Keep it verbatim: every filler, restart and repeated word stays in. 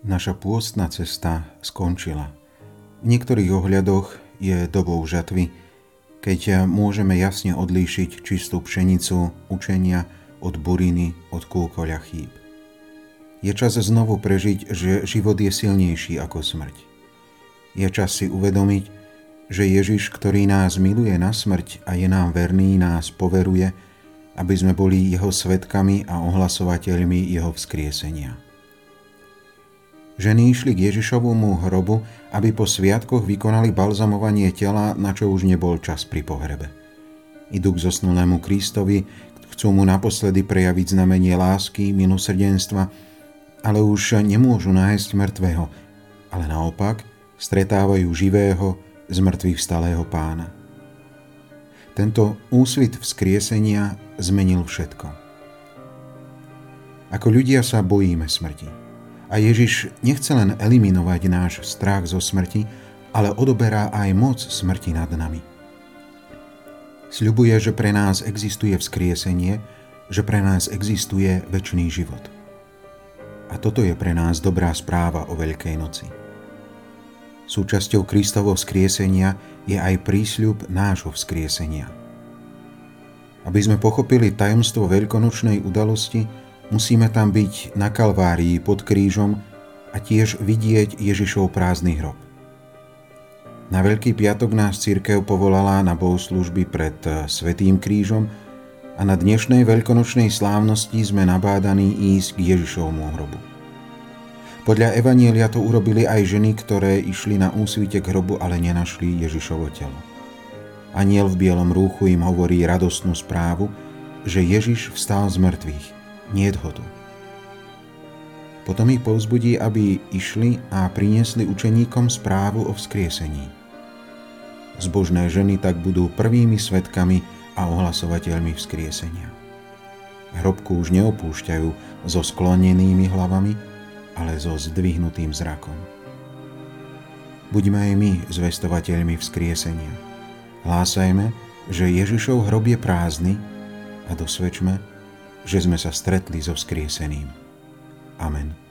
Naša pôstna cesta skončila. V niektorých ohľadoch je dobou žatvy, keď môžeme jasne odlíšiť čistú pšenicu učenia od buriny, od kúkoľa chýb. Je čas znovu prežiť, že život je silnejší ako smrť. Je čas si uvedomiť, že Ježiš, ktorý nás miluje na smrť a je nám verný, nás poveruje, aby sme boli jeho svedkami a ohlasovateľmi jeho vzkriesenia. Ženy išli k Ježišovmu hrobu, aby po sviatkoch vykonali balzamovanie tela, na čo už nebol čas pri pohrebe. Idú k zosnulému Kristovi, chcú mu naposledy prejaviť znamenie lásky, milosrdenstva, ale už nemôžu nájsť mŕtvého, ale naopak stretávajú živého, z mŕtvych vstalého Pána. Tento úsvit vzkriesenia zmenil všetko. Ako ľudia sa bojíme smrti. A Ježiš nechce len eliminovať náš strach zo smrti, ale odoberá aj moc smrti nad nami. Sľubuje, že pre nás existuje vzkriesenie, že pre nás existuje večný život. A toto je pre nás dobrá správa o Veľkej noci. Súčasťou Kristovho vzkriesenia je aj prísľub nášho vzkriesenia. Aby sme pochopili tajomstvo veľkonočnej udalosti, musíme tam byť na Kalvárii pod krížom a tiež vidieť Ježišov prázdny hrob. Na Veľký piatok nás cirkev povolala na bohoslužby pred Svätým krížom a na dnešnej veľkonočnej slávnosti sme nabádaní ísť k Ježišovmu hrobu. Podľa Evanjelia to urobili aj ženy, ktoré išli na úsvite k hrobu, ale nenašli Ježišovo telo. Anjel v bielom rúchu im hovorí radostnú správu, že Ježiš vstal z mŕtvych. Niet ho tu. Potom ich povzbudí, aby išli a priniesli učeníkom správu o vzkriesení. Zbožné ženy tak budú prvými svedkami a ohlasovateľmi vzkriesenia. Hrobku už neopúšťajú so sklonenými hlavami, ale so zdvihnutým zrakom. Buďme aj my zvestovateľmi vzkriesenia. Hlásajme, že Ježišov hrob je prázdny a dosvedčme, že sme sa stretli so vzkrieseným. Amen.